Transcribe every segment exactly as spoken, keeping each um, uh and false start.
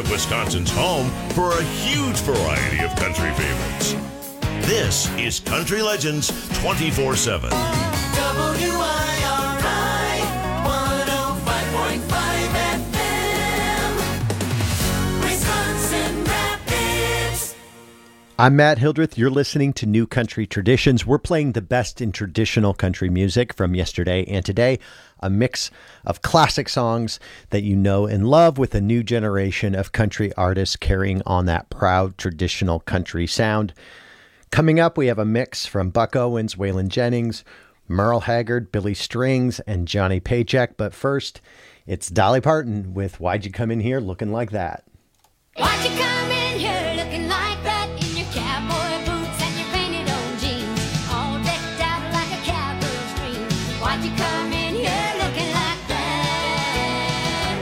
of Wisconsin's home for a huge variety of country favorites. This is Country Legends twenty-four seven. W I R I one oh five point five F M, Wisconsin Rapids. I'm Matt Hildreth. You're listening to New Country Traditions. We're playing the best in traditional country music from yesterday and today, a mix of classic songs that you know and love with a new generation of country artists carrying on that proud traditional country sound. Coming up, we have a mix from Buck Owens, Waylon Jennings, Merle Haggard, Billy Strings, and Johnny Paycheck. But first, it's Dolly Parton with Why'd You Come In Here Looking Like That? Why'd you come in here looking like that in your cowboy boots and your painted on jeans, all decked out like a cowgirl's dream? Why'd you come in here looking like that?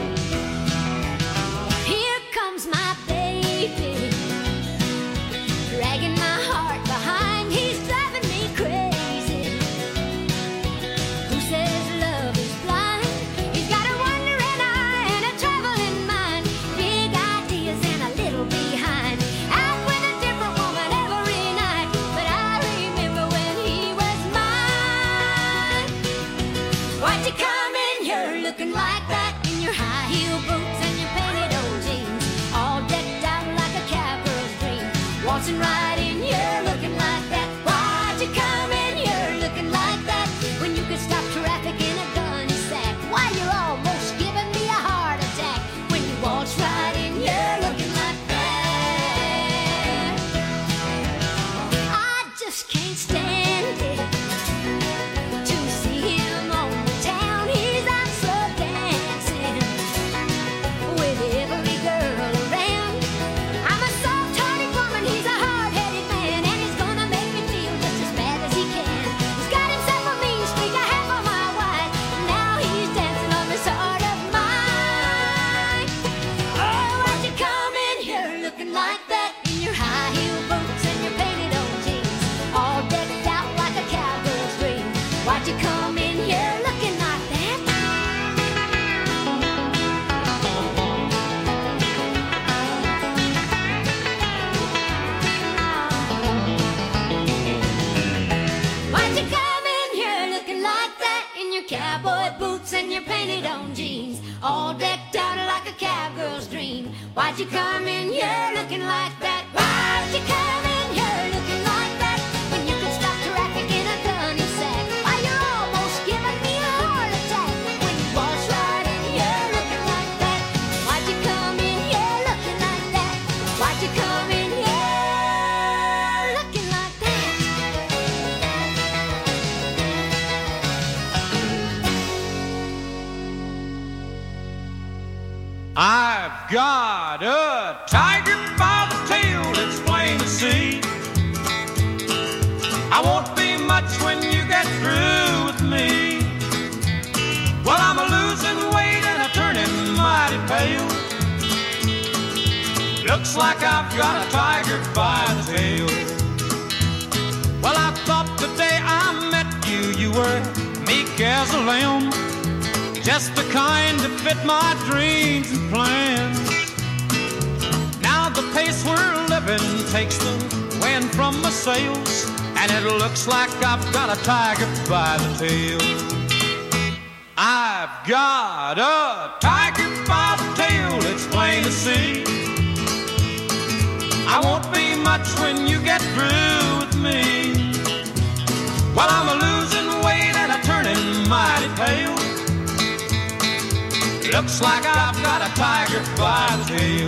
Here comes my baby, dragging my heart behind. He's driving me crazy. Who says love is blind? He's got a wandering eye and a traveling mind, big ideas and a little behind. Out with a different woman every night, but I remember when he was mine. Why'd you come in here looking like that in your high heel boots and your painted old jeans, all decked out like a cowgirl's dream, waltzing right in here looking like that? Why'd you come in here looking like that when you could stop traffic in a gunny sack? Why, you're almost giving me a heart attack when you waltz right in here looking like that. I just can't stand it to see him on the town. He's out so dancing with every girl around. I'm a soft-hearted woman, he's a hard-headed man, and he's gonna make me feel just as bad as he can. He's got himself a mean streak, a half of my wife, and now he's dancing on this heart of mine. Oh, why'd you come in here looking like that in your high heel boots and your painted on jeans, all decked out like a cowgirl's dream? Why'd you come in here looking like that? Why'd you come in here looking like that in your cowboy boots and your painted on jeans, all decked out like a cowgirl's dream? Why'd you come in here looking like that? Why'd you come in here looking like that when you could stop traffic in a gunny sack? Why, you're almost giving me a heart attack when you waltz right in here looking like that. Why'd you come in here looking like that? Why'd you come in here looking like that? I've got a tiger by the tail, it's plain to see. I won't be much when you get through with me. Well, I'm a losing weight and a turning mighty pale. Looks like I've got a tiger by the tail. Well, I thought the day I met you, you were meek as a lamb, just the kind that fit my dreams and plans. Now the pace we're living takes the wind from my sails, and it looks like I've got a tiger by the tail. I've got a tiger by the tail, it's plain to see. I won't be much when you get through with me. Well, I'm a losing weight and a turning mighty pale. Looks like I've got a tiger by the tail.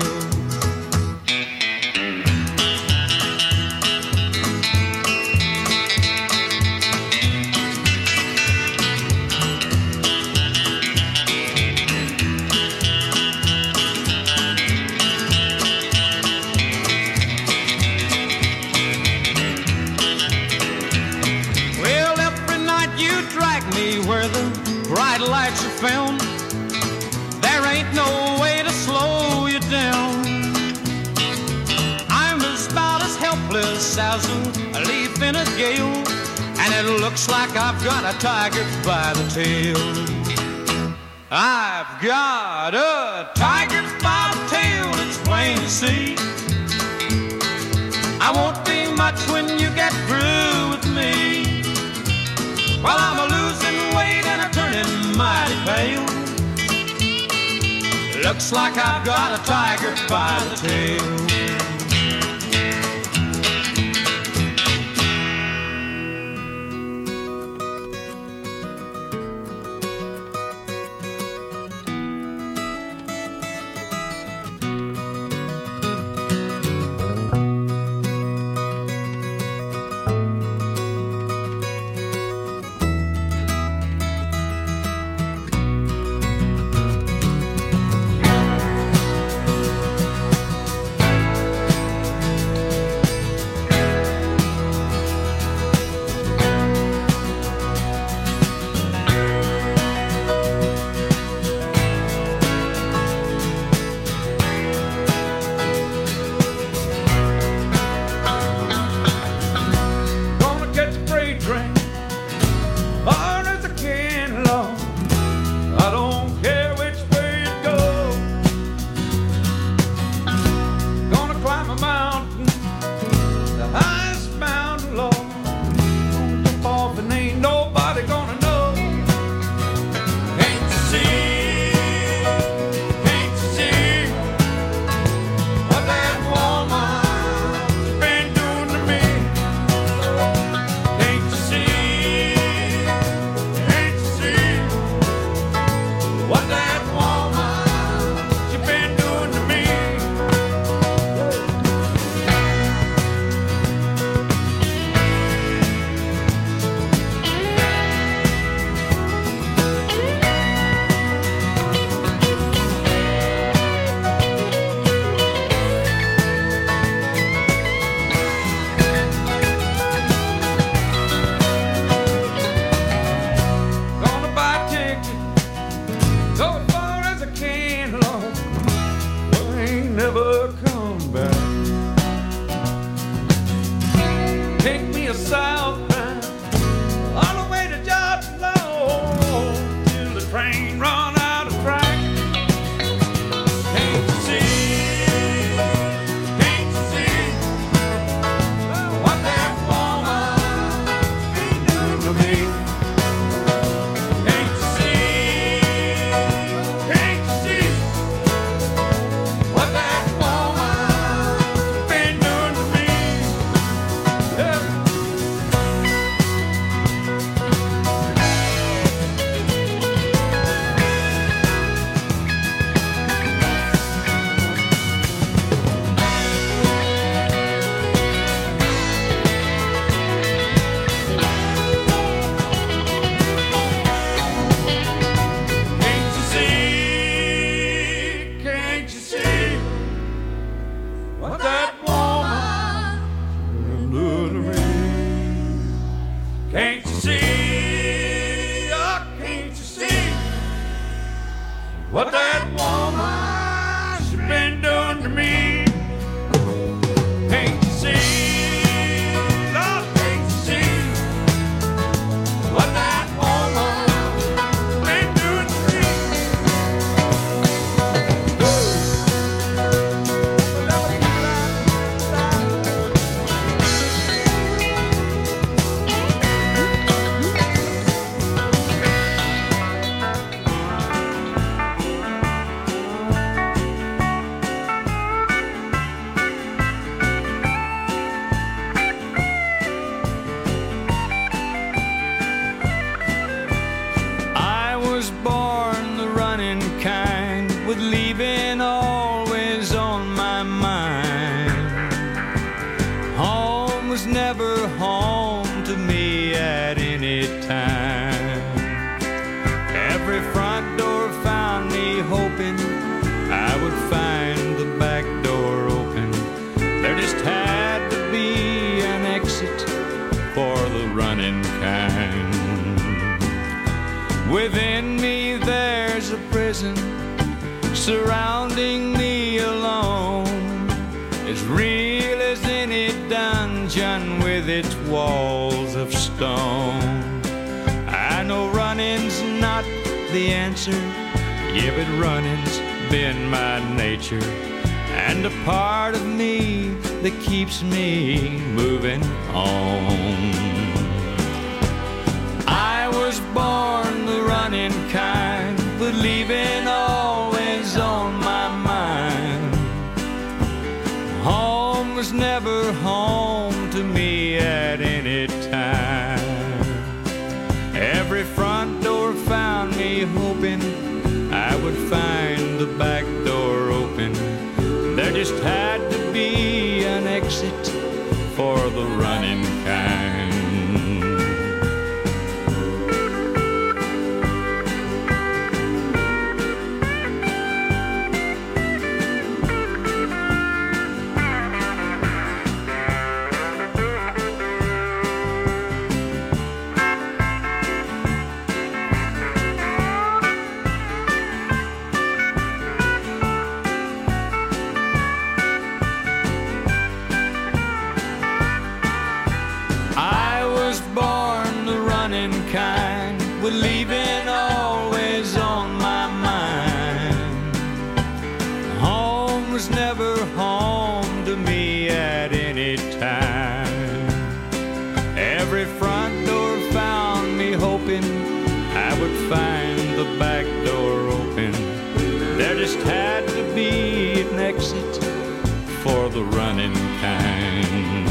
Well, every night you drag me where the bright lights are found. There ain't no way to slow you down. I'm about as helpless as a leaf in a gale, and it looks like I've got a tiger by the tail. I've got a tiger by the tail, it's see. I won't be much when you get through with me. While I'm a losing weight and I'm turning mighty pale. Looks like I've got a tiger by the tail. Within me there's a prison surrounding me alone, as real as any dungeon with its walls of stone. I know running's not the answer, yeah, but running's been my nature and a part of me that keeps me moving on. I was born the running kind, but leaving always on my mind. Home was never home to me at any time. Every front door found me hoping I would find the back door open. There just had to be an exit for the running kind. With leaving always on my mind. Home was never home to me at any time. Every front door found me hoping I would find the back door open. There just had to be an exit for the running kind.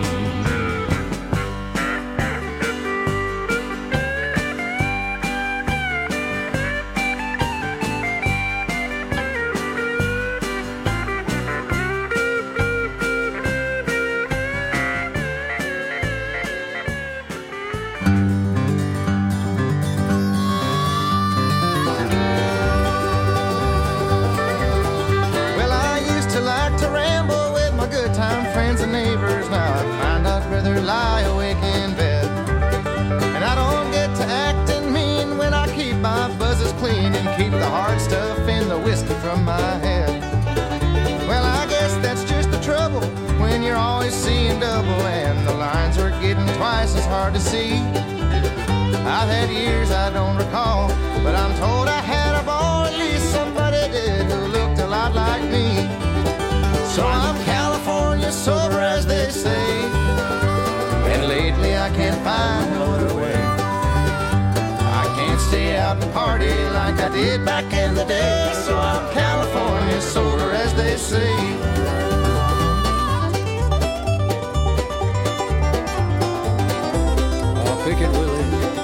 Lie awake in bed, and I don't get to acting mean when I keep my buzzes clean and keep the hard stuff in the whiskey from my head. Well, I guess that's just the trouble when you're always seeing double and the lines are getting twice as hard to see. I've had years I don't recall, but I'm told I had a ball, at least somebody did, who looked a lot like me. So I'm California sober, as they say, and lately I can't find no other way. I can't stay out and party like I did back in the day. So I'm California sober, as they say. I'll pick it, Willie.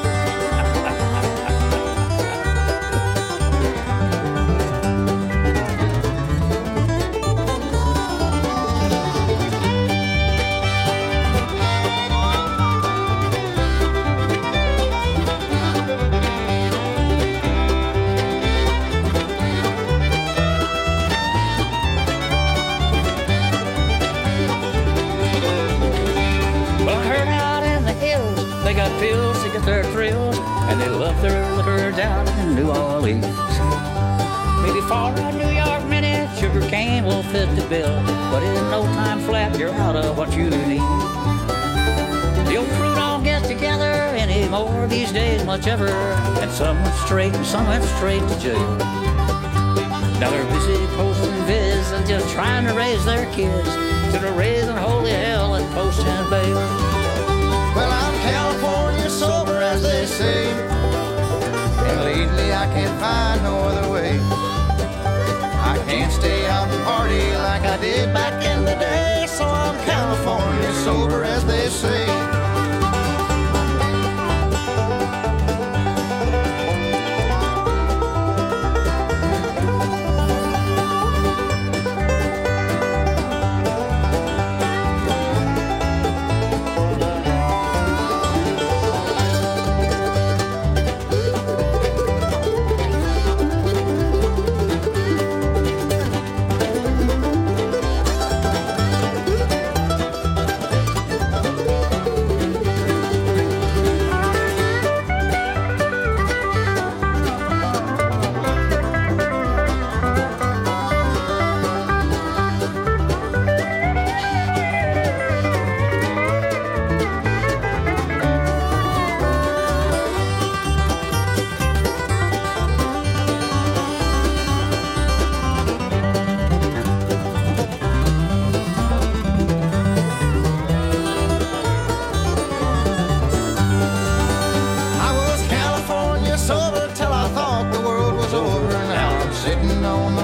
Pills to get their thrills, and they love their liquor down in New Orleans. Maybe for a New York minute, sugar cane will fit the bill, but in no time flat, you're out of what you need. The old crew don't get together anymore these days much ever, and some went straight and some went straight to jail. Now they're busy posting vids and just trying to raise their kids, instead of raising holy hell and posting bail. Well, I'm California sober, as they say, and lately I can't find no other way. I can't stay out and party like I did back in the day. So I'm California sober, as they say.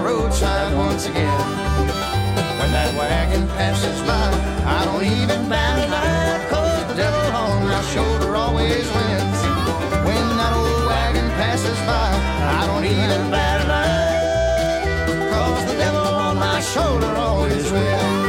roadside once again. When that wagon passes by, I don't even bat an eye, 'cause the devil on my shoulder always wins. When that old wagon passes by, I don't even bat an eye, 'cause the devil on my shoulder always wins.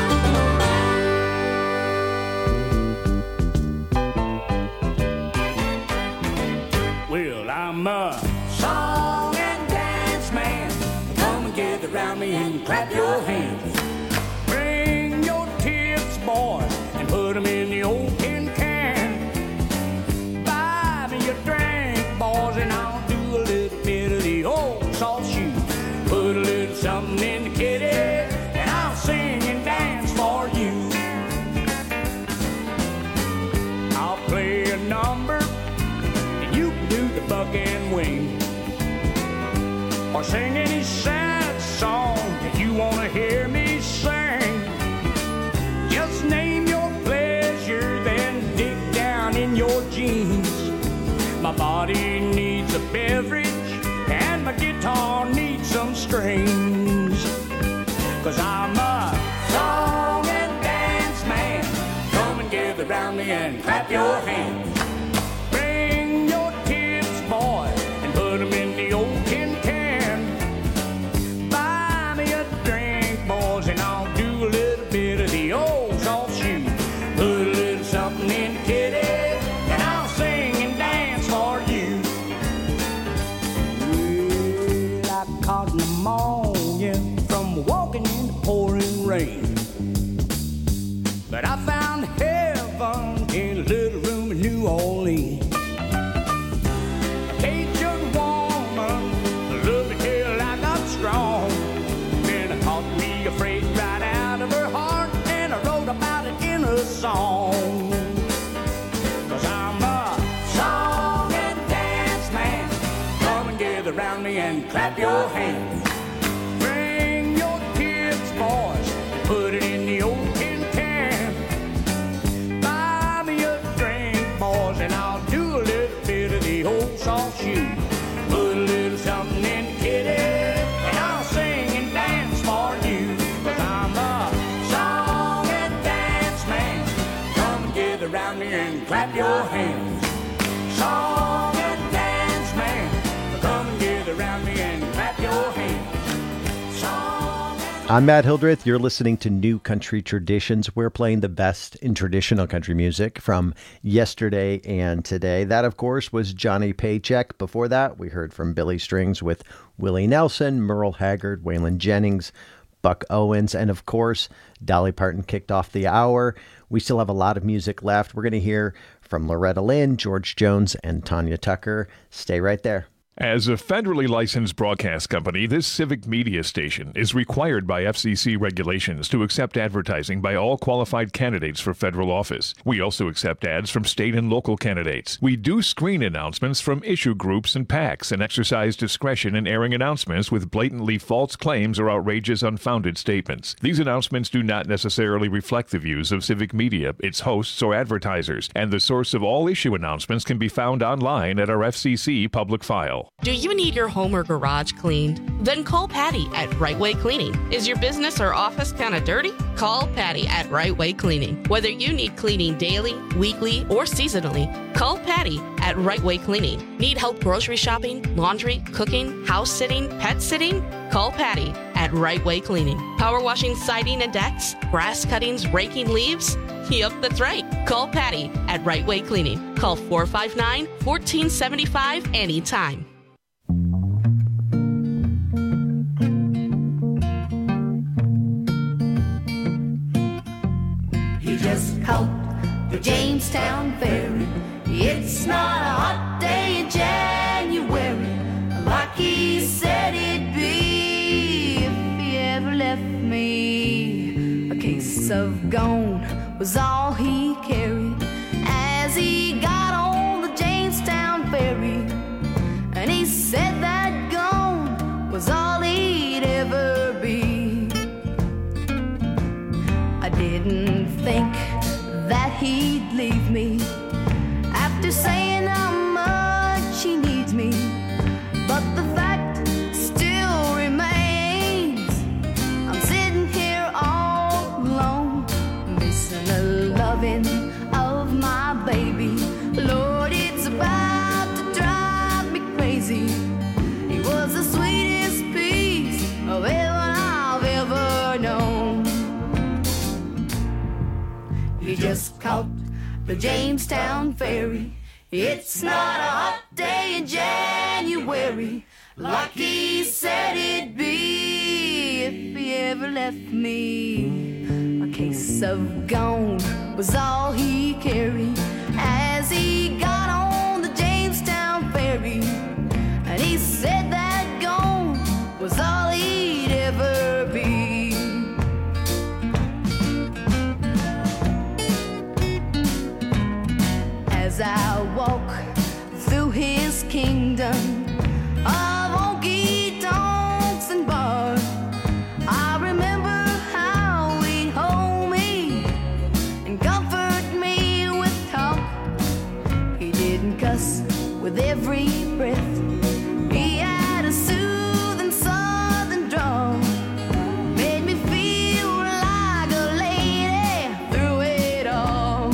Well, I'm a song and dance man. Come and gather around me and clap your hands. Bring your tips, boys, and put them in the old tin can. Buy me a drink, boys, and I'll do a little bit of the old soft shoe. Put a little something in the kitty, and I'll sing and dance for you. I'll play a number, and you can do the buck and wing, or sing any sad song that you want to hear me sing. Just name your pleasure, then dig down in your jeans. My body needs a beverage, and my guitar needs some strings. 'Cause I'm a song and dance man. Come and gather around me and clap your hands. Bring your tips, boys, and put them in the old tin can. Buy me a drink, boys, and I'll do a little bit of the old soft shoe. Put a little something in the kitty, and I'll sing and dance for you. Well, I caught pneumonia from walking in the pouring rain, but I found heaven in a little room in New Orleans. A Cajun woman loved me till I got strong. Then I caught me a freight right out of her heart, and I wrote about it in a song. 'Cause I'm a song and dance man. Come and gather around me and clap your hands. Bring your tips, boys, and put it in the old tin can. Buy me a drink, boys, and I'll do a little bit of the old soft shoe. Put a little something in the kitty, and I'll sing and dance for you. 'Cause I'm a song and dance man. Come and gather around me and clap your hands. Song and dance man. Come and gather around me and clap your hands. Song and I'm Matt Hildreth. You're listening to New Country Traditions. We're playing the best in traditional country music from yesterday and today. That, of course, was Johnny Paycheck. Before that, we heard from Billy Strings with Willie Nelson, Merle Haggard, Waylon Jennings, Buck Owens, and of course, Dolly Parton kicked off the hour. We still have a lot of music left. We're going to hear from Loretta Lynn, George Jones, and Tanya Tucker. Stay right there. As a federally licensed broadcast company, this civic media station is required by F C C regulations to accept advertising by all qualified candidates for federal office. We also accept ads from state and local candidates. We do screen announcements from issue groups and PACs and exercise discretion in airing announcements with blatantly false claims or outrageous, unfounded statements. These announcements do not necessarily reflect the views of civic media, its hosts, or advertisers, and the source of all issue announcements can be found online at our F C C public file. Do you need your home or garage cleaned? Then call Patty at Right Way Cleaning. Is your business or office kind of dirty? Call Patty at Right Way Cleaning. Whether you need cleaning daily, weekly, or seasonally, call Patty at Right Way Cleaning. Need help grocery shopping, laundry, cooking, house sitting, pet sitting? Call Patty at Right Way Cleaning. Power washing siding and decks, grass cuttings, raking leaves? Yup, that's right. Call Patty at Right Way Cleaning. Call four five nine, one four seven five anytime. He just caught the Jamestown ferry. It's not a hot day in January, like he said it'd be. If he ever left me, a case of gone was all he carried as he got on the Jamestown ferry. And he said that gone was all he'd ever be. I didn't think that he'd leave me after saying how much he needs me, but the fact still remains He just caught the Jamestown ferry. It's not a hot day in January, like he said it'd be. If he ever left me, a case of gone was all he carried as he got on the Jamestown ferry. And he said that gone was all he'd ever be. As I walk through his kingdom of honky-tonks and bars, I remember how he'd hold me and comfort me with talk. He didn't cuss with every breath. He had a soothing southern drawl, made me feel like a lady through it all.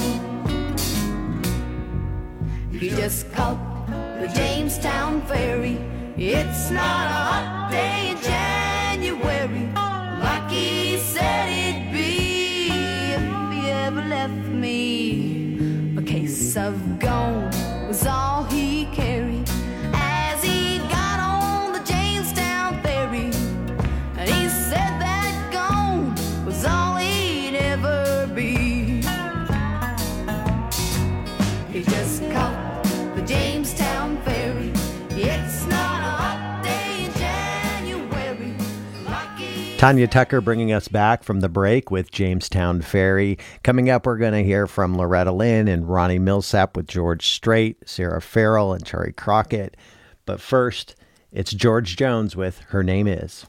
He just caught the Jamestown ferry. It's not a hot day in January, like he said it'd be. If he ever left me, a case of gone was all he carried as he got on the Jamestown ferry. And he said that gone was all he'd ever be. He just caught the Jamestown ferry. It's not a hot day in January, like he Tanya Tucker bringing us back from the break with Jamestown Ferry. Coming up, we're going to hear from Loretta Lynn and Ronnie Millsap with George Strait, Sarah Farrell and Terry Crockett. But first, it's George Jones with Her Name Is.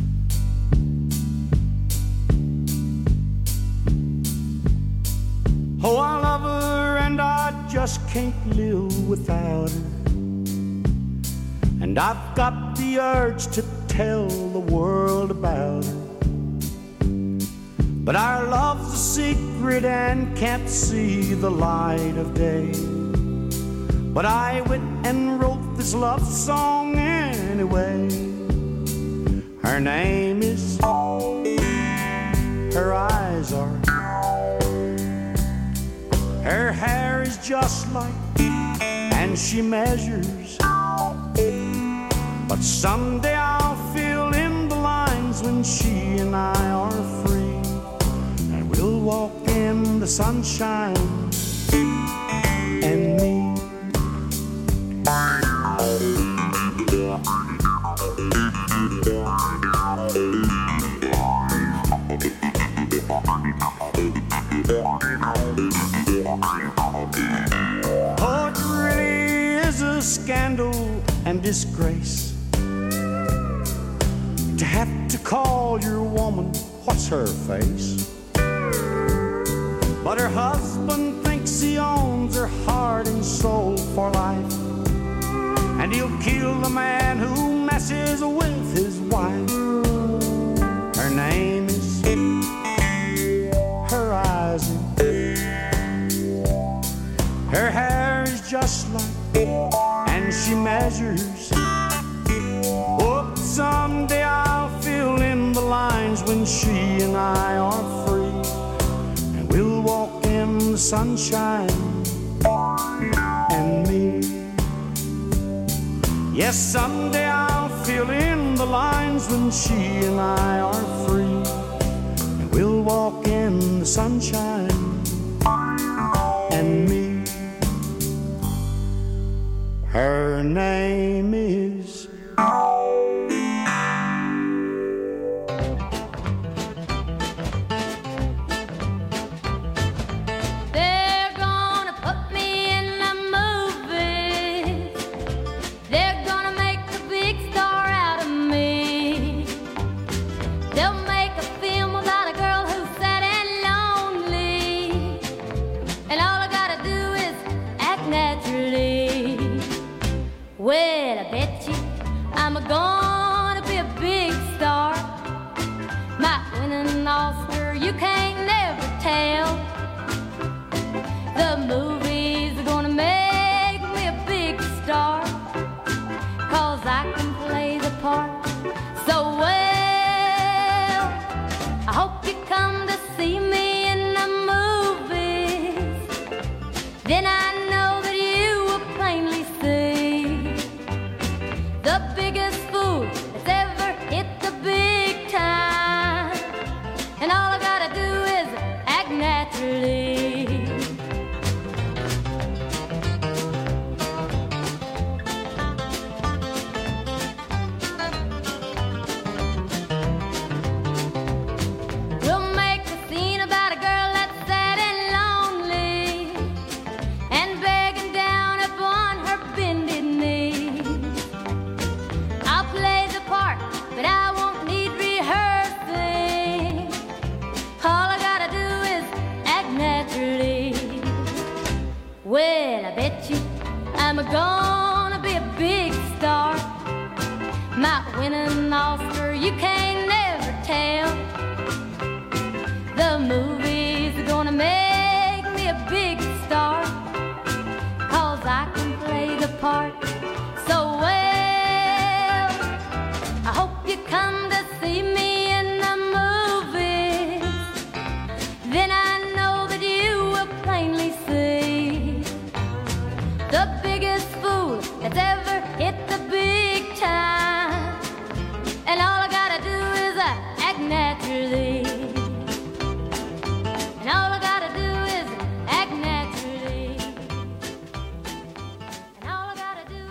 Oh, I love her and I just can't live without her. And I've got the urge to tell the world about her. But our love's a secret and can't see the light of day. But I went and wrote this love song anyway. Her name is, her eyes are, her hair is just like, and she measures. But someday I'll fill in the lines when she and I are free, and we'll walk in the sunshine and me. Oh, it really is a scandal and disgrace to have to call your woman what's her face. But her husband thinks he owns her heart and soul for life, and he'll kill the man who messes with his wife. Her name is, her eyes, her hair is just like, and she measures. Oh, someday I'll fill in the lines when she and I are free, and we'll walk in the sunshine and me. Yes, someday I'll fill in the lines when she and I are free, and we'll walk in the sunshine and me. Her name is, They're gonna put me in the movies. They're gonna make a big star out of me. They'll make a film about a girl who's sad and lonely. you're gonna be a big star. Might win an Oscar, you can't never tell. The movies are gonna make me a big star, 'cause I can play the part so well. I hope you come to see me in the movies, then I know that you will plainly see the biggest fool that's ever hit the big time. And all I gotta do is act naturally. And all I gotta do is act naturally. And all I gotta do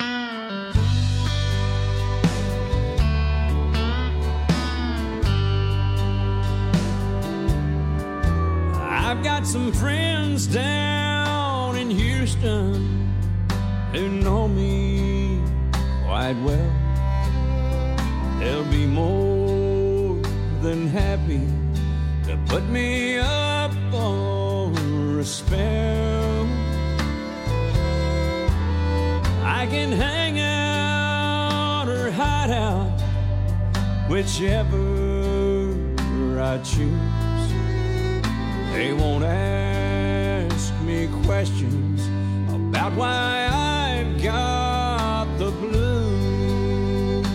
I've got some friends down in Houston who know me quite well. They'll be more than happy to put me up for a spell. I can hang out or hide out, whichever I choose. They won't ask me questions about why I've got the blues.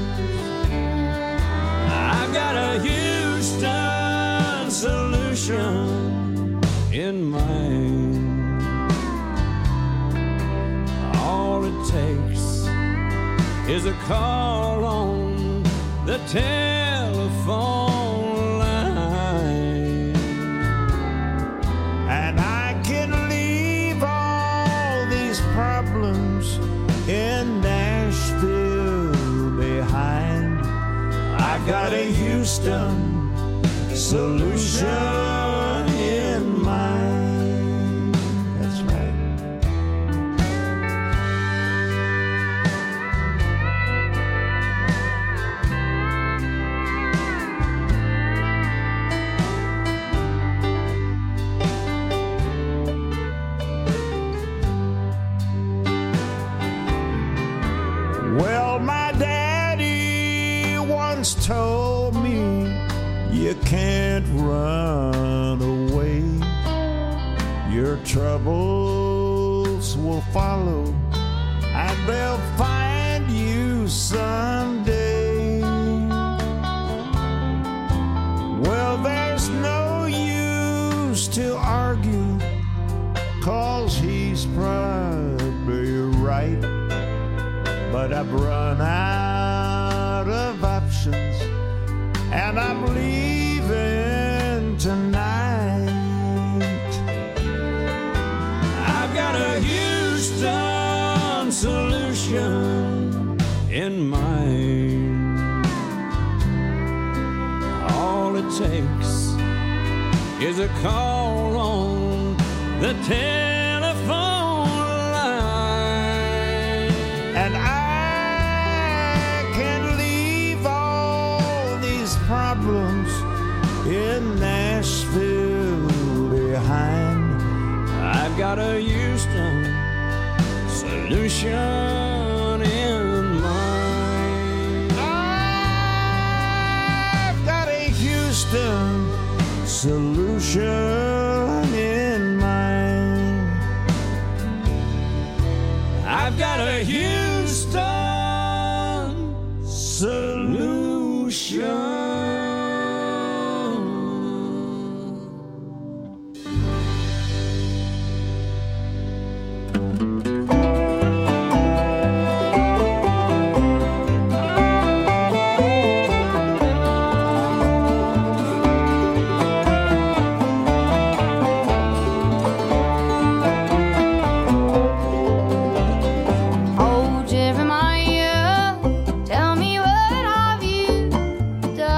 I've got a Houston solution in mind. All it takes is a call on the telephone line, and I can leave all these problems in Nashville behind. I've got a Houston solution in mind. That's right. Well, my daddy once told me you can't run away. Your troubles will follow, and they'll find you someday. Well, there's no use to argue, 'cause he's probably right. But I've run out of options, and I'm leaving tonight. I've got a Houston solution in mind. All it takes is a call on the telephone line, and I can leave all these problems in Nashville behind. I've got a Houston solution in mind. I've got a Houston solution in mind. I've got a Houston solution. Oh, Jeremiah, tell me what have you done?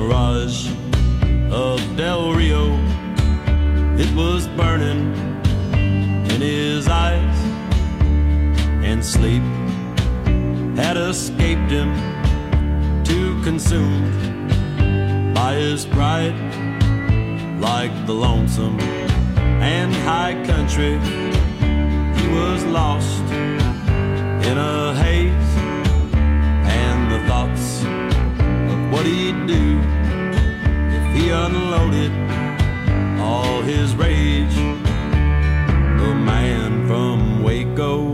garage of Del Rio. It was burning in his eyes, and sleep had escaped him, too consumed by his pride. Like the lonesome and high country, he was lost in a haze, and the thoughts of what he'd do if he unloaded all his rage. The man from Waco,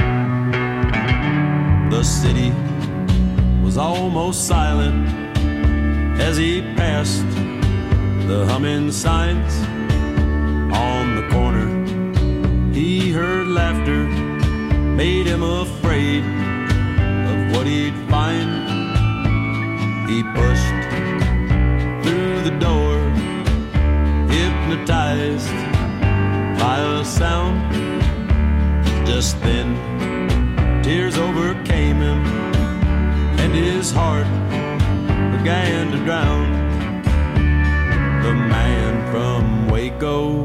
the city was almost silent as he passed the humming signs on the corner. He heard laughter, made him afraid of what he'd find. He pushed through the door, hypnotized by a sound. Just then, tears overcame him, and his heart began to drown. The man from Waco.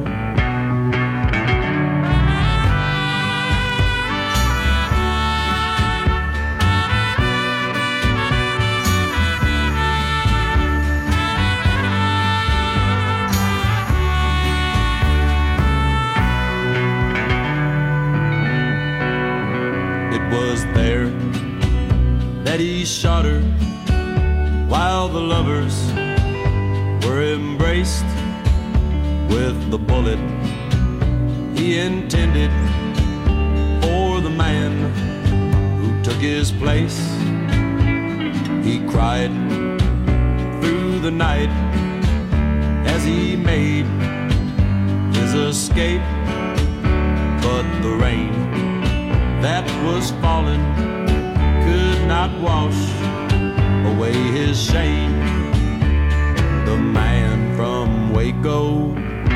It was there that he shot her while the lovers were embraced with the bullet he intended for the man who took his place. He cried through the night as he made his escape, but the rain that was falling could not wash away his shame. The man from Waco,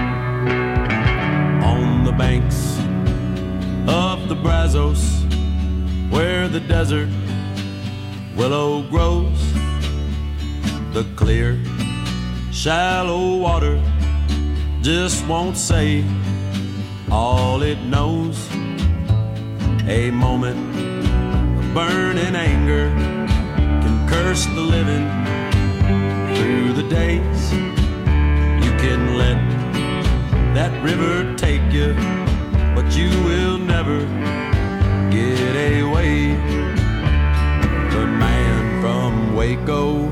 on the banks of the Brazos, where the desert willow grows, the clear, shallow water just won't say all it knows. A moment of burning anger can curse the living through the days. You can let that river take you, but you will never get away. The man from Waco.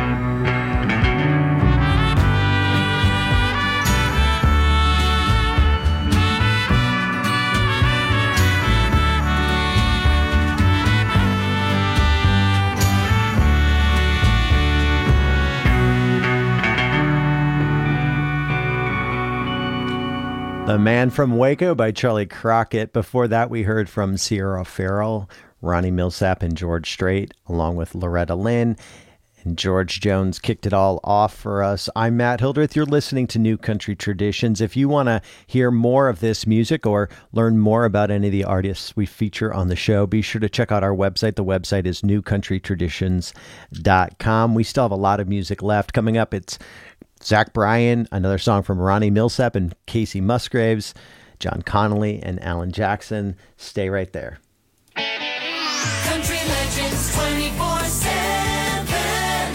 The Man from Waco by Charlie Crockett. Before that, we heard from Sierra Farrell, Ronnie Millsap, and George Strait, along with Loretta Lynn. And George Jones kicked it all off for us. I'm Matt Hildreth. You're listening to New Country Traditions. If you want to hear more of this music or learn more about any of the artists we feature on the show, be sure to check out our website. The website is new country traditions dot com. We still have a lot of music left. Coming up, it's Zach Bryan, another song from Ronnie Millsap and Casey Musgraves, John Connolly, and Alan Jackson. Stay right there. Country Legends twenty-four seven.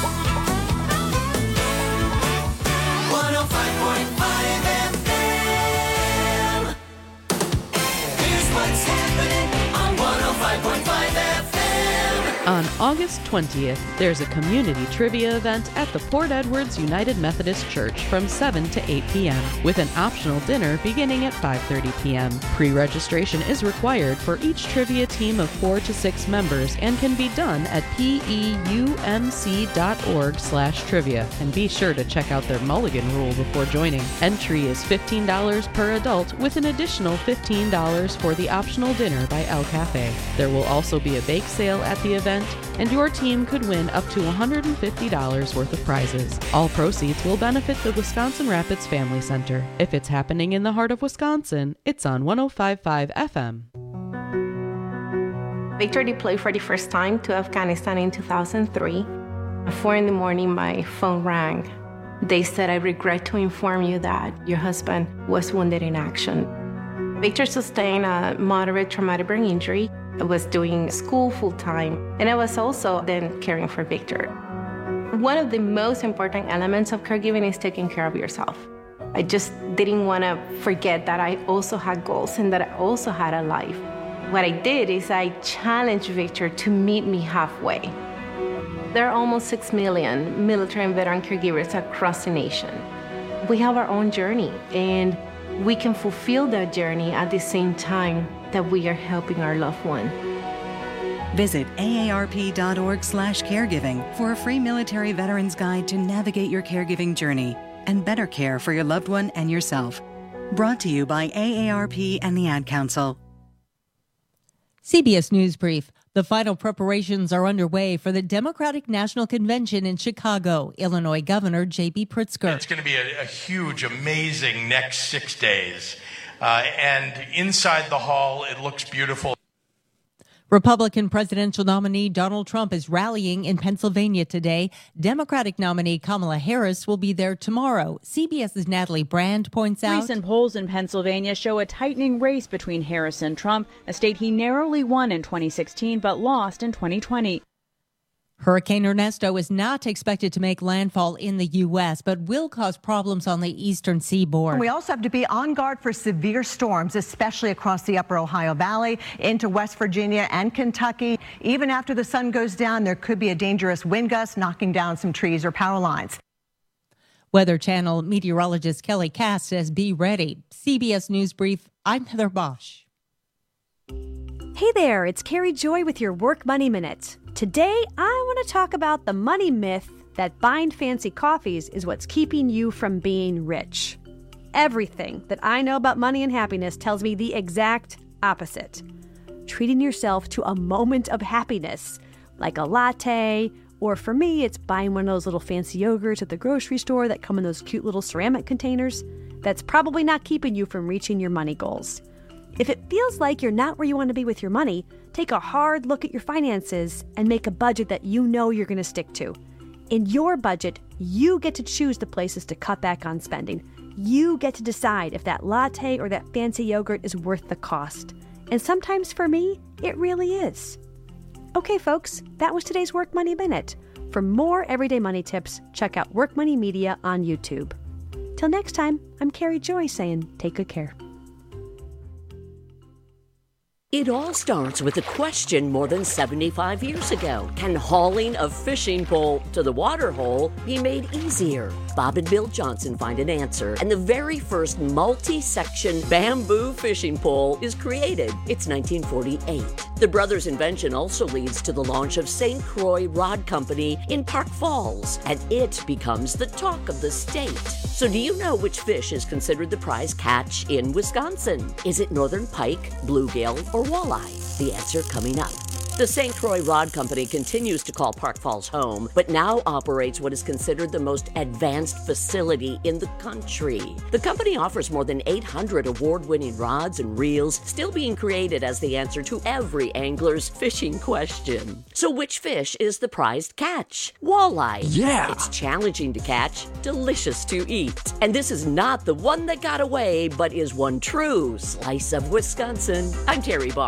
one oh five point five F M. Here's what's happening on one oh five point five F M. On August twentieth, there's a community trivia event at the Port Edwards United Methodist Church from seven to eight p.m. with an optional dinner beginning at five thirty p.m. Pre-registration is required for each trivia team of four to six members and can be done at peumc.org slash trivia. And be sure to check out their mulligan rule before joining. Entry is fifteen dollars per adult with an additional fifteen dollars for the optional dinner by El Cafe. There will also be a bake sale at the event, and your team could win up to one hundred fifty dollars worth of prizes. All proceeds will benefit the Wisconsin Rapids Family Center. If it's happening in the heart of Wisconsin, it's on one oh five point five F M. Victor deployed for the first time to Afghanistan in two thousand three. At four in the morning, my phone rang. They said, I regret to inform you that your husband was wounded in action. Victor sustained a moderate traumatic brain injury. I was doing school full-time, and I was also then caring for Victor. One of the most important elements of caregiving is taking care of yourself. I just didn't want to forget that I also had goals and that I also had a life. What I did is I challenged Victor to meet me halfway. There are almost six million military and veteran caregivers across the nation. We have our own journey, and we can fulfill that journey at the same time that we are helping our loved one. Visit A A R P dot org slash caregiving for a free military veterans guide to navigate your caregiving journey and better care for your loved one and yourself. Brought to you by A A R P and the Ad Council. C B S News Brief. The final preparations are underway for the Democratic National Convention in Chicago. Illinois Governor J B Pritzker. It's going to be a, a huge, amazing next six days. Uh, and inside the hall, it looks beautiful. Republican presidential nominee Donald Trump is rallying in Pennsylvania today. Democratic nominee Kamala Harris will be there tomorrow. CBS's Natalie Brand points out. Recent polls in Pennsylvania show a tightening race between Harris and Trump, a state he narrowly won in twenty sixteen but lost in twenty twenty. Hurricane Ernesto is not expected to make landfall in the U S, but will cause problems on the eastern seaboard. We also have to be on guard for severe storms, especially across the upper Ohio Valley into West Virginia and Kentucky. Even after the sun goes down, there could be a dangerous wind gust knocking down some trees or power lines. Weather Channel meteorologist Kelly Cass says be ready. C B S News Brief, I'm Heather Bosch. Hey there, it's Carrie Joy with your Work Money Minute. Today, I want to talk about the money myth that buying fancy coffees is what's keeping you from being rich. Everything that I know about money and happiness tells me the exact opposite. Treating yourself to a moment of happiness, like a latte, or for me, it's buying one of those little fancy yogurts at the grocery store that come in those cute little ceramic containers, that's probably not keeping you from reaching your money goals. If it feels like you're not where you want to be with your money, take a hard look at your finances and make a budget that you know you're going to stick to. In your budget, you get to choose the places to cut back on spending. You get to decide if that latte or that fancy yogurt is worth the cost. And sometimes for me, it really is. Okay, folks, that was today's Work Money Minute. For more everyday money tips, check out Work Money Media on YouTube. Till next time, I'm Carrie Joy saying take good care. It all starts with a question more than seventy-five years ago. Can hauling a fishing pole to the water hole be made easier? Bob and Bill Johnson find an answer, and the very first multi-section bamboo fishing pole is created. It's nineteen forty-eight. The brothers' invention also leads to the launch of Saint Croix Rod Company in Park Falls, and it becomes the talk of the state. So do you know which fish is considered the prize catch in Wisconsin? Is it northern pike, bluegill, or walleye? The answer coming up. The Saint Croix Rod Company continues to call Park Falls home, but now operates what is considered the most advanced facility in the country. The company offers more than eight hundred award-winning rods and reels, still being created as the answer to every angler's fishing question. So which fish is the prized catch? Walleye. Yeah! It's challenging to catch, delicious to eat. And this is not the one that got away, but is one true slice of Wisconsin. I'm Terry Barr.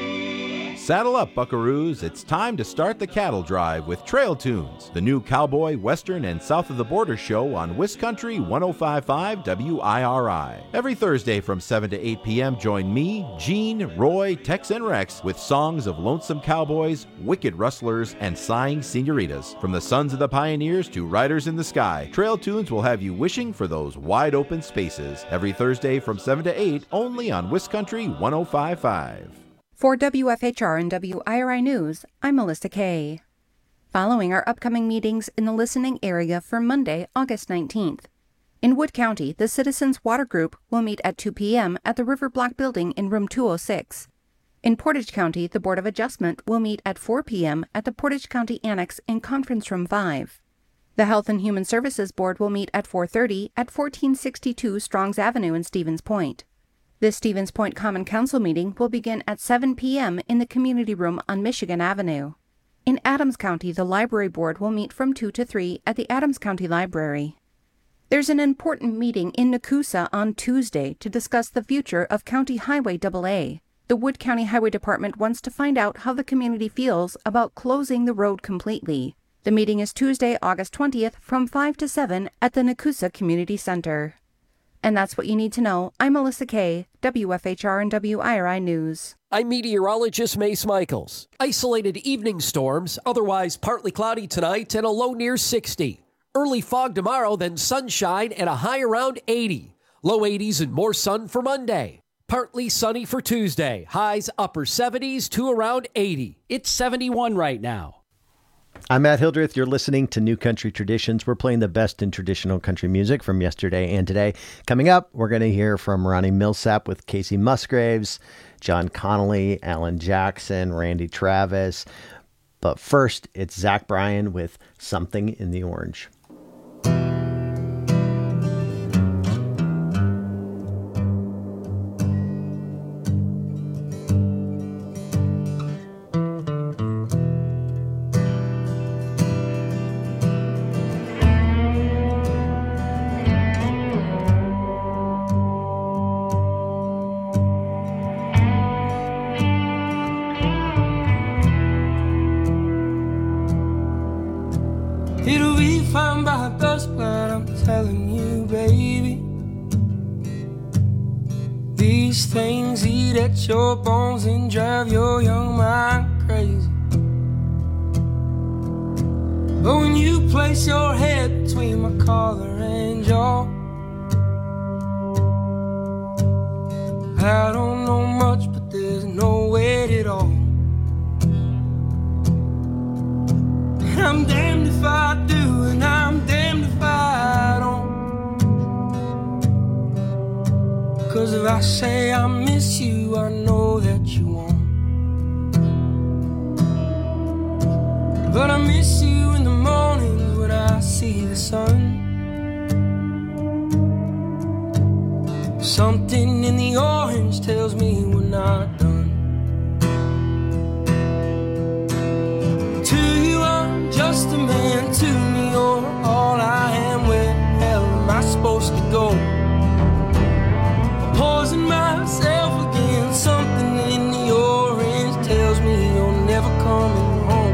Saddle up, buckaroos. It's time to start the cattle drive with Trail Tunes, the new cowboy, western, and south of the border show on Wiscountry one oh five point five W I R I. Every Thursday from seven to eight p.m., join me, Gene, Roy, Tex, and Rex with songs of lonesome cowboys, wicked rustlers, and sighing senoritas. From the sons of the pioneers to riders in the sky, Trail Tunes will have you wishing for those wide open spaces. Every Thursday from seven to eight, only on Wiscountry one oh five point five. For W F H R and W I R I News, I'm Melissa Kay. Following our upcoming meetings in the listening area for Monday, August nineteenth. In Wood County, the Citizens Water Group will meet at two p.m. at the River Block Building in room two oh six. In Portage County, the Board of Adjustment will meet at four p.m. at the Portage County Annex in Conference Room five. The Health and Human Services Board will meet at four thirty at fourteen sixty-two Strongs Avenue in Stevens Point. This Stevens Point Common Council meeting will begin at seven p.m. in the Community Room on Michigan Avenue. In Adams County, the library board will meet from two to three at the Adams County Library. There's an important meeting in Nakusa on Tuesday to discuss the future of County Highway double A. The Wood County Highway Department wants to find out how the community feels about closing the road completely. The meeting is Tuesday, August twentieth from five to seven at the Nakusa Community Center. And that's what you need to know. I'm Melissa Kay, W F H R and W I R I News. I'm meteorologist Mace Michaels. Isolated evening storms, otherwise partly cloudy tonight and a low near sixty. Early fog tomorrow, then sunshine and a high around eighty. Low eighties and more sun for Monday. Partly sunny for Tuesday. Highs upper seventies to around eighty. It's seventy-one right now. I'm Matt Hildreth. You're listening to New Country Traditions. We're playing the best in traditional country music from yesterday and today. Coming up, we're going to hear from Ronnie Millsap with Casey Musgraves, John Connolly, Alan Jackson, Randy Travis. But first, it's Zach Bryan with Something in the Orange. It'll be fine by dusk, but I'm telling you, baby, these things eat at your bones and drive your young mind crazy. But when you place your head between my collar and jaw, I don't know much, but there's no weight at all. I'm damned if I do, and I'm damned if I don't. 'Cause if I say I miss you, I know that you won't. But I miss you in the mornings when I see the sun. Something in the orange tells me we're not done. Just a man to me, or all I am. Where the hell am I supposed to go? Poison myself again. Something in the orange tells me you're never coming home.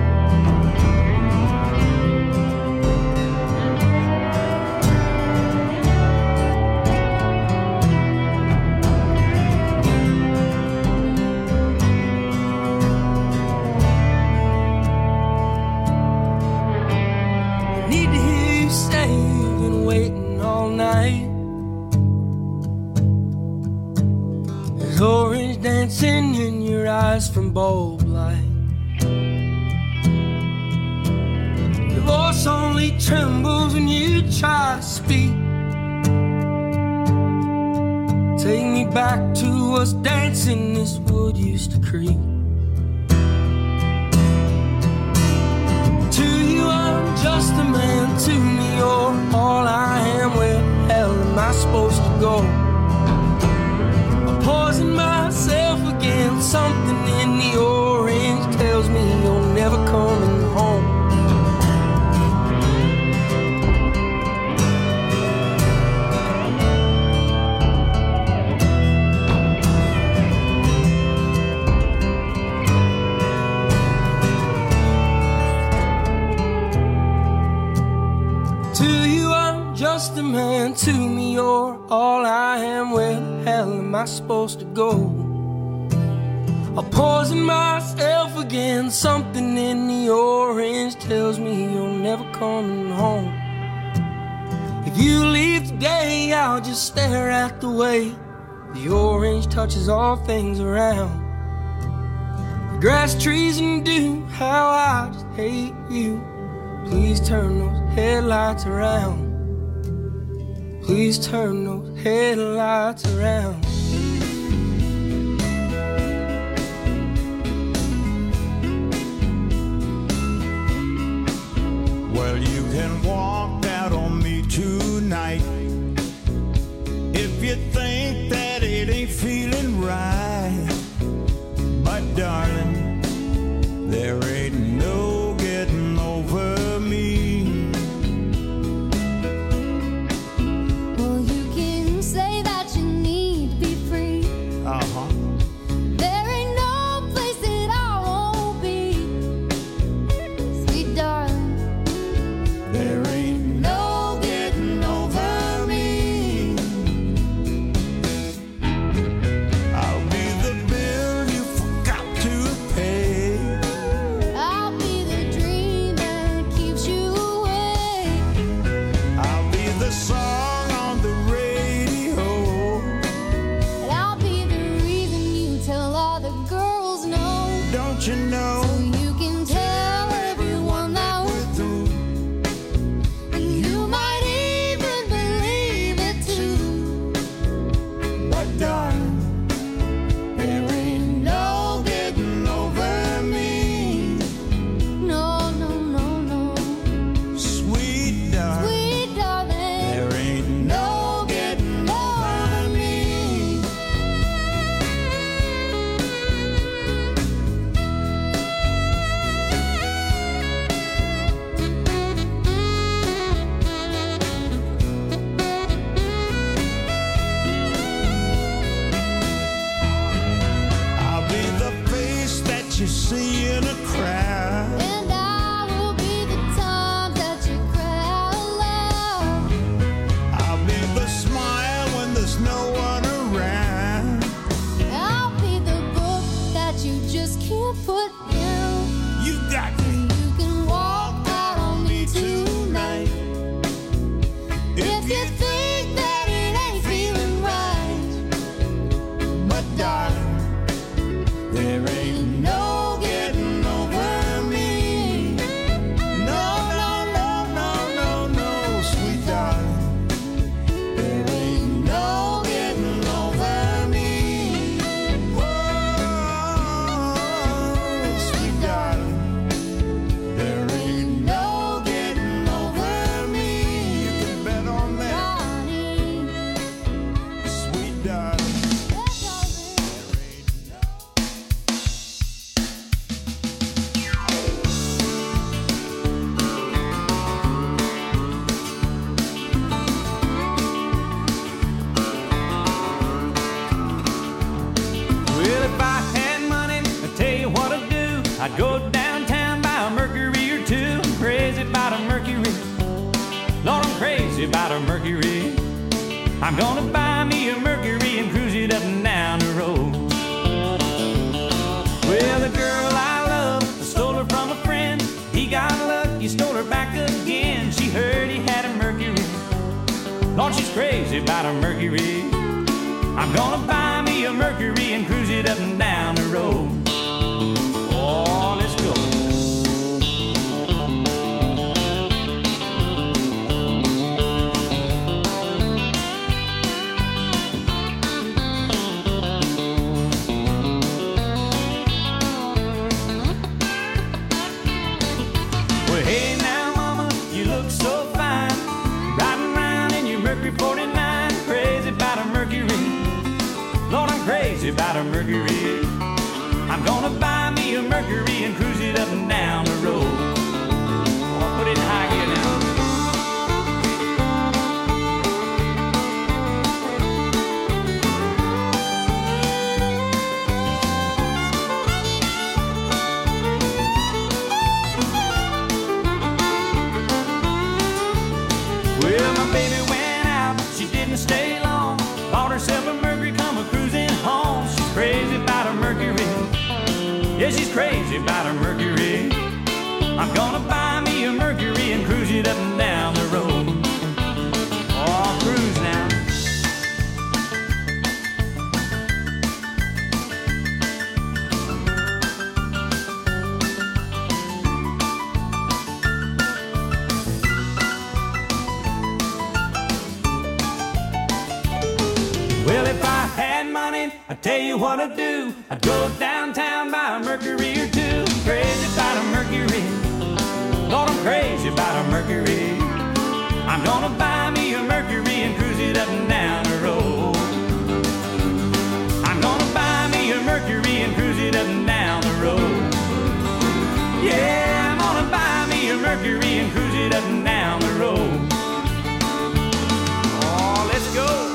Need to hear you say you've been waiting all night. There's orange dancing in your eyes from bulb light. Your voice only trembles when you try to speak. Take me back to us dancing this wood used to creep. Just a man to me, or all I am. Where the hell am I supposed to go? I poison myself again. Something in the orange tells me you're never coming home. Just a man to me, or all I am. Where the hell am I supposed to go? I poison myself again. Something in the orange tells me you're never coming home. If you leave today, I'll just stare at the way the orange touches all things around. The grass, trees, and dew, how I just hate you. Please turn those headlights around. Please turn those headlights around. Well, you can walk out on me tonight if you think that it ain't feeling right. But darling, there ain't no I'd go downtown, buy a Mercury or two. I'm crazy about a Mercury. Lord, I'm crazy about a Mercury. I'm gonna buy me a Mercury and cruise it up and down the road. Well, the girl I love, I stole her from a friend. He got lucky, stole her back again. She heard he had a Mercury. Lord, she's crazy about a Mercury. I'm gonna buy me a Mercury and cruise it up and down the road. Oh, let's go. Well, hey now, mama, you look so fine. Riding around in your Mercury forty-nine. Crazy about a Mercury. Lord, I'm crazy about a Mercury. I'm gonna buy me a Mercury and cruise it up and down the road. Oh, put it in high gear now. Well, my baby went out, she didn't stay long. Bought herself a Mercury, come a cruising home. She's crazy about a Mercury. Yeah, she's crazy about her Mercury. I'm gonna buy me a Mercury and cruise it up and down the road. Oh, cruise now. Well, if I had money, I'd tell you what I'd do. I'd go downtown, buy a Mercury or two. Crazy about a Mercury. Lord, I'm crazy about a Mercury. I'm gonna buy me a Mercury and cruise it up and down the road. I'm gonna buy me a Mercury and cruise it up and down the road. Yeah, I'm gonna buy me a Mercury and cruise it up and down the road. Oh, let's go.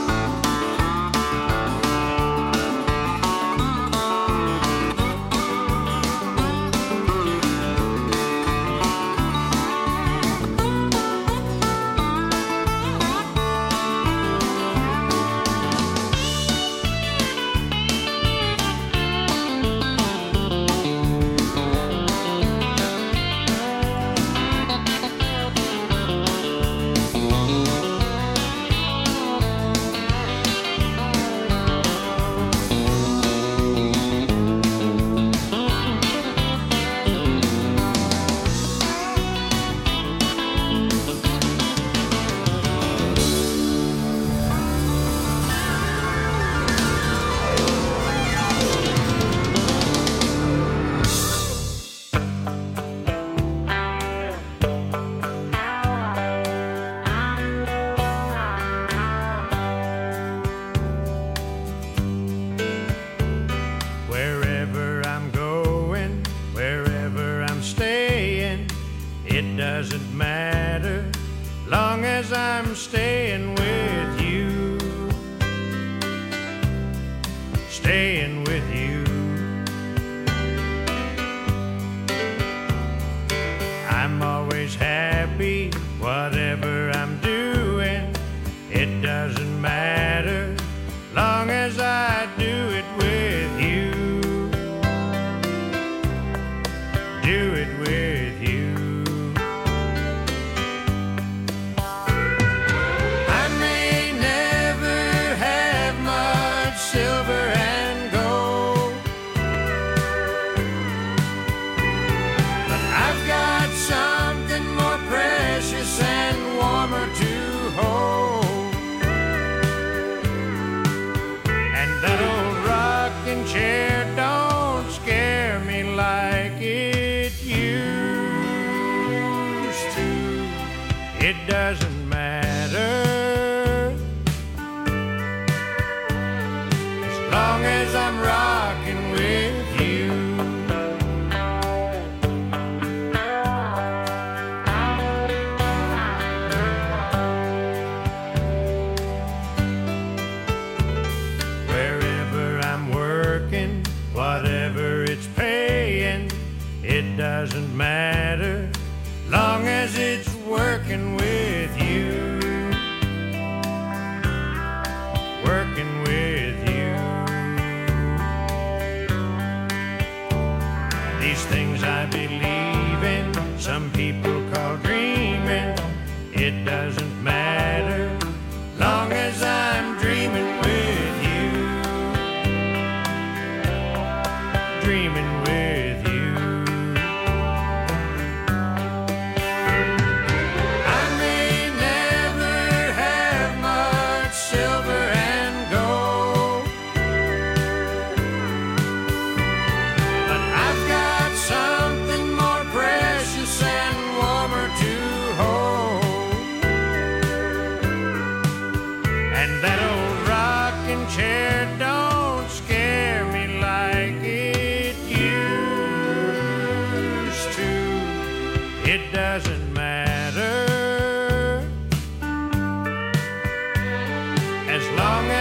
Wherever I'm going, wherever I'm staying, it doesn't matter, long as I'm staying with you. Staying with you. I'm always happy, whatever I'm doing, it doesn't matter, long as I do it with you. Do it with you.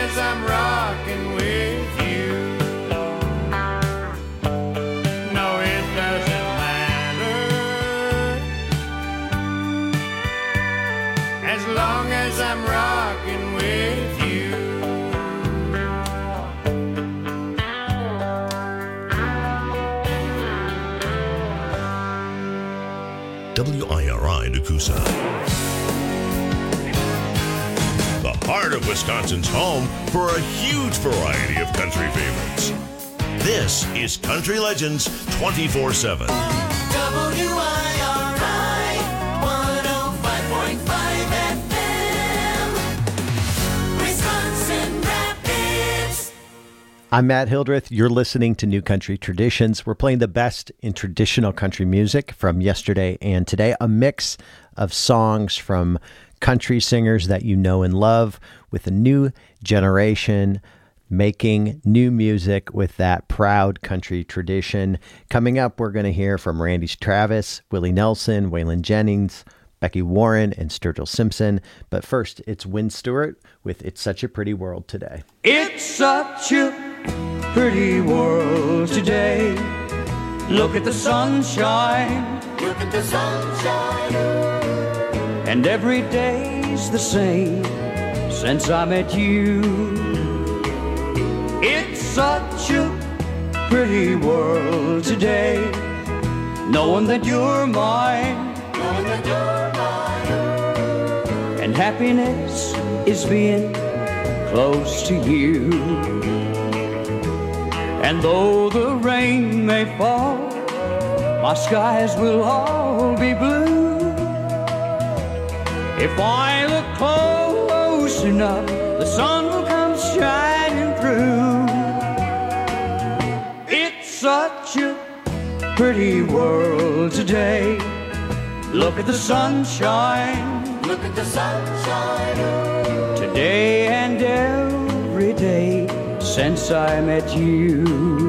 as I'm rocking with you. No, it doesn't matter as long as I'm rocking with you. W I R I Nakusa. The heart of Wisconsin's home for a huge variety of country favorites. This is Country Legends twenty-four seven. W I R I one oh five point five F M, Wisconsin Rapids. I'm Matt Hildreth. You're listening to New Country Traditions. We're playing the best in traditional country music from yesterday and today, a mix of songs from country singers that you know and love with a new generation making new music with that proud country tradition. Coming up, we're going to hear from Randy Travis, Willie Nelson, Waylon Jennings, Becky Warren, and Sturgill Simpson. But first, it's Wynn Stewart with It's Such a Pretty World Today. It's such a pretty world today. Look at the sunshine. Look at the sunshine. And every day's the same since I met you. It's such a pretty world today, knowing that you're mine. Knowing that you're mine. And happiness is being close to you. And though the rain may fall, my skies will all be blue. If I look close enough, the sun will come shining through. It's such a pretty world today. Look at the sunshine. Look at the sunshine. Today and every day since I met you.